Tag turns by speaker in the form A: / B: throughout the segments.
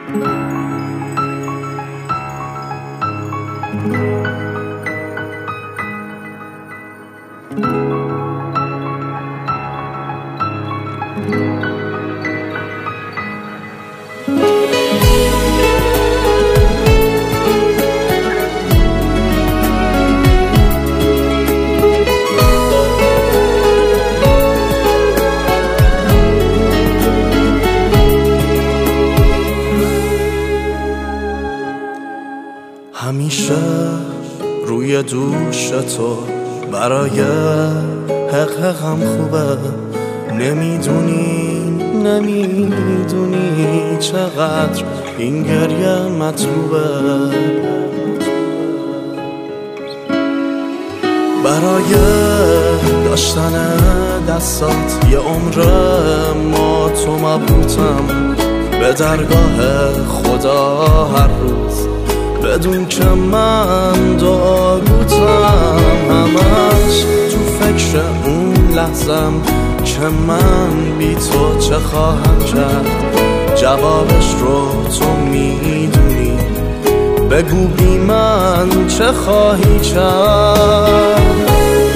A: همیشه روی دوش تو برای حقم خوبه. نمیدونی چقدر این گریه مطلوبه. برای داشتن دستات یه عمر ما تو مبهوتم. به درگاه خدا هر روز بدون که من دعا گوتم. همش تو فکر اون لحظم که من بی تو چه خواهم کرد. جوابش رو تو میدونی، بگو بی من چه خواهی کرد.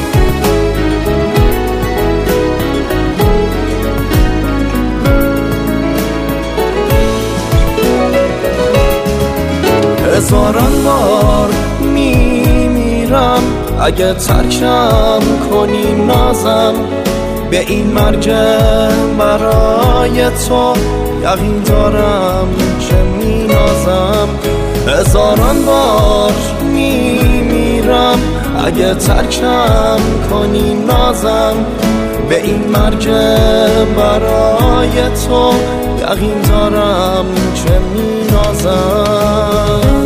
A: هزاران بار میمیرم اگه ترکم کنی نازم. به این مرگ برای تو یقین دارم که مینازم. هزاران بار میمیرم اگه ترکم کنی نازم. به این مرگ برای تو یقین دارم که مینازم.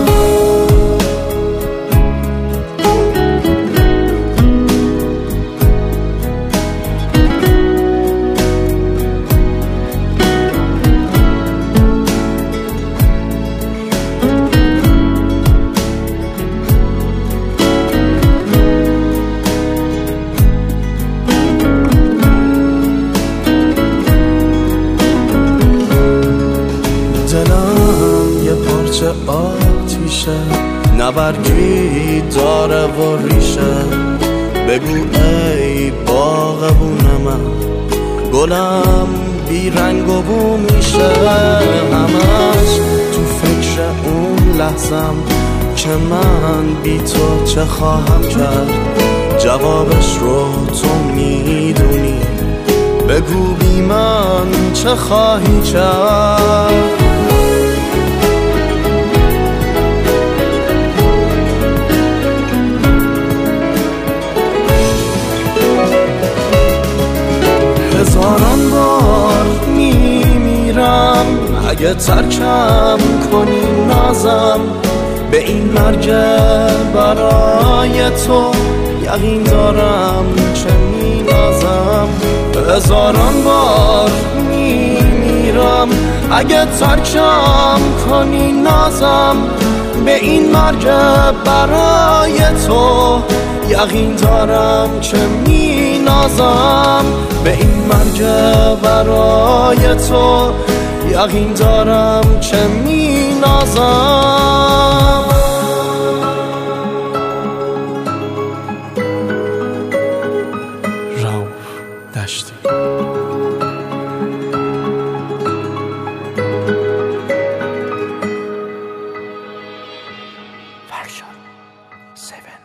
A: دلم یه پارچه آتیشه، نبرگی داره و ریشه. بگو ای باغبون من، گلم بی رنگ و بو میشه. همش تو فکر اون لحظم که من بی تو چه خواهم کرد. جوابش رو تو میدونی، بگو بی من چه خواهی کرد. هزاران بار میمیرم اگه ترکم کنی نازم. به این مرگ برای تو یقین دارم که مینازم. هزاران بار میمیرم اگه ترکم کنی نازم. به این مرگ برای تو یقین دارم که مینازم. به این مرگ برای تو یقین دارم که مینازم. رؤوف دشتی. فرشاد 7